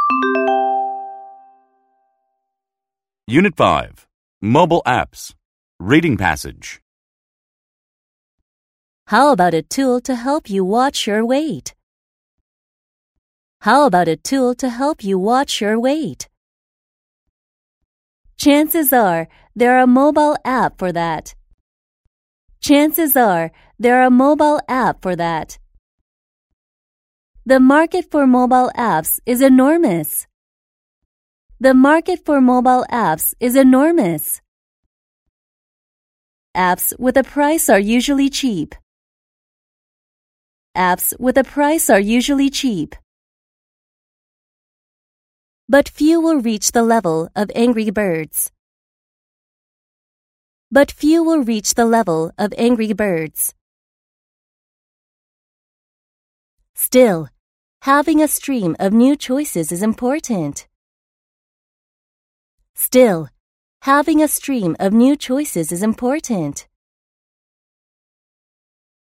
Unit 5. Mobile apps. Reading passage. How about a tool to help you watch your weight? How about a tool to help you watch your weight? Chances are there are a mobile app for that. Chances are there are a mobile app for that. The market for mobile apps is enormous. The market for mobile apps is enormous. Apps with a price are usually cheap. Apps with a price are usually cheap. But few will reach the level of Angry Birds. But few will reach the level of Angry Birds. Still, having a stream of new choices is important. Still, having a stream of new choices is important.